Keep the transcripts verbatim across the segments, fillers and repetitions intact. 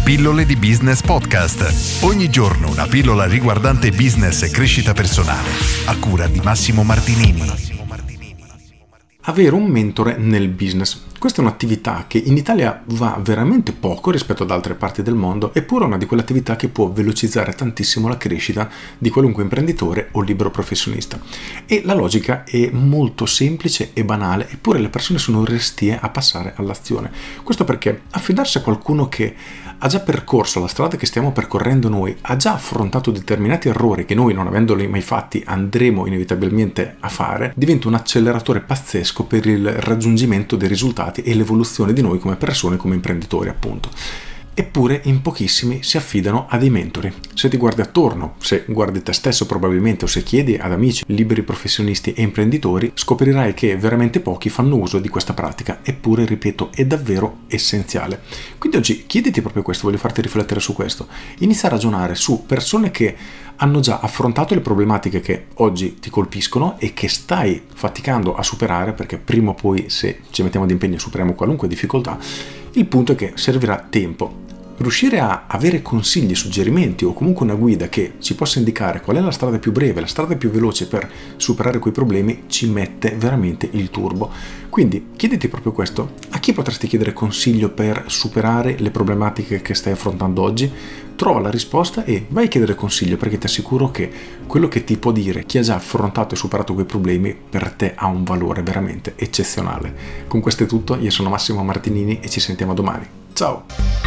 Pillole di Business Podcast. Ogni giorno una pillola riguardante business e crescita personale. A cura di Massimo Martinini. Avere un mentore nel business. Questa è un'attività che in Italia va veramente poco rispetto ad altre parti del mondo, eppure è una di quelle attività che può velocizzare tantissimo la crescita di qualunque imprenditore o libero professionista. E la logica è molto semplice e banale, eppure le persone sono restie a passare all'azione. Questo perché affidarsi a qualcuno che ha già percorso la strada che stiamo percorrendo noi, ha già affrontato determinati errori che noi, non avendoli mai fatti, andremo inevitabilmente a fare, diventa un acceleratore pazzesco per il raggiungimento dei risultati e l'evoluzione di noi come persone, come imprenditori appunto. Eppure in pochissimi si affidano a dei mentori. Se ti guardi attorno, se guardi te stesso probabilmente, o se chiedi ad amici, liberi professionisti e imprenditori, scoprirai che veramente pochi fanno uso di questa pratica, eppure, ripeto, è davvero essenziale. Quindi oggi chiediti proprio questo, voglio farti riflettere su questo. Inizia a ragionare su persone che hanno già affrontato le problematiche che oggi ti colpiscono e che stai faticando a superare, perché prima o poi, se ci mettiamo d'impegno, superiamo qualunque difficoltà. Il punto è che servirà tempo. Riuscire a avere consigli, suggerimenti o comunque una guida che ci possa indicare qual è la strada più breve, la strada più veloce per superare quei problemi, ci mette veramente il turbo. Quindi chiediti proprio questo: a chi potresti chiedere consiglio per superare le problematiche che stai affrontando oggi? Trova la risposta e vai a chiedere consiglio, perché ti assicuro che quello che ti può dire chi ha già affrontato e superato quei problemi per te ha un valore veramente eccezionale. Con questo è tutto, io sono Massimo Martinini e ci sentiamo domani. Ciao!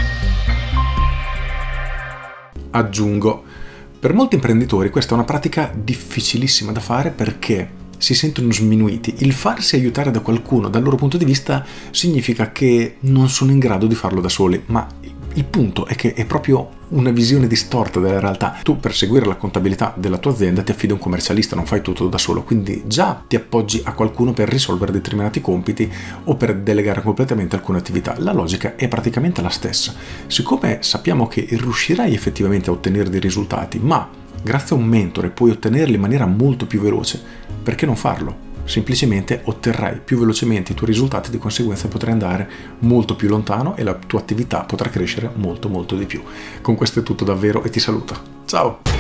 Aggiungo, per molti imprenditori questa è una pratica difficilissima da fare perché si sentono sminuiti. Il farsi aiutare da qualcuno dal loro punto di vista significa che non sono in grado di farlo da soli, ma il punto è che è proprio una visione distorta della realtà. Tu, per seguire la contabilità della tua azienda, ti affidi a un commercialista, non fai tutto da solo, quindi già ti appoggi a qualcuno per risolvere determinati compiti o per delegare completamente alcune attività. La logica è praticamente la stessa. Siccome sappiamo che riuscirai effettivamente a ottenere dei risultati, ma grazie a un mentore puoi ottenerli in maniera molto più veloce, perché non farlo? Semplicemente otterrai più velocemente i tuoi risultati, di conseguenza potrai andare molto più lontano e la tua attività potrà crescere molto molto di più. Con questo è tutto davvero e ti saluto. Ciao!